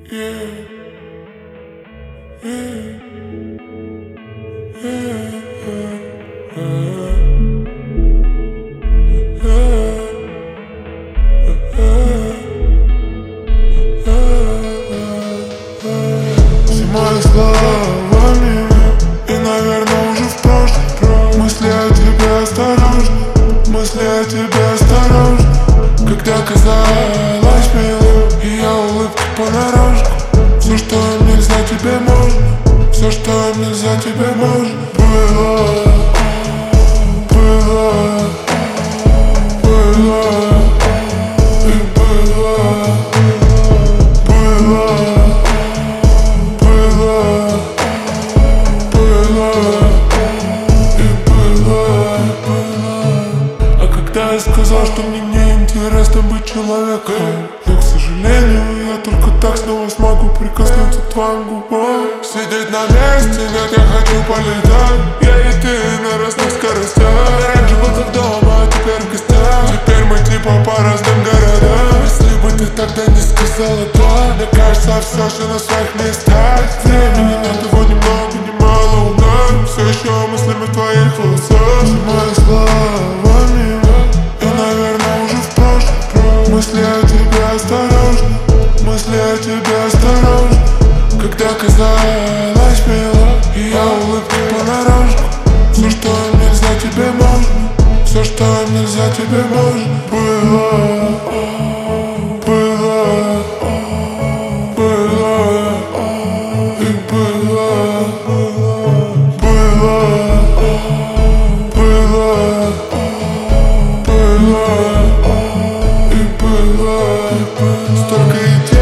Мои словами, и, наверное, уже в прошлом. Мысли о тебе осторожно, мысли о тебе осторожно. Когда казалось милым, и я улыбки понарошку. Все, что им нельзя, тебе можно. Все, что им нельзя, тебе можно. Было. Когда я сказал, что мне не интересно быть человеком, но, к сожалению, я только так снова смогу прикоснуться к твоим губам. Сидеть на месте, нет, я хочу полетать. Я и ты на разных скоростях. Раньше был как дома, а теперь в гостях. Теперь мы типа по разным городам. Если бы ты тогда не сказала да, мне кажется, все еще на своих местах. Времени нет, его ни много, ни мало у нас. Все еще мыслями в твоих волосах. Мои словами, мысли о тебе осторожно, мысли о тебе осторожно. Когда казалось мило, и я улыбки понарошку. Все, что им нельзя, тебе можно. Все, что им нельзя, тебе можно. Было. Столько идей.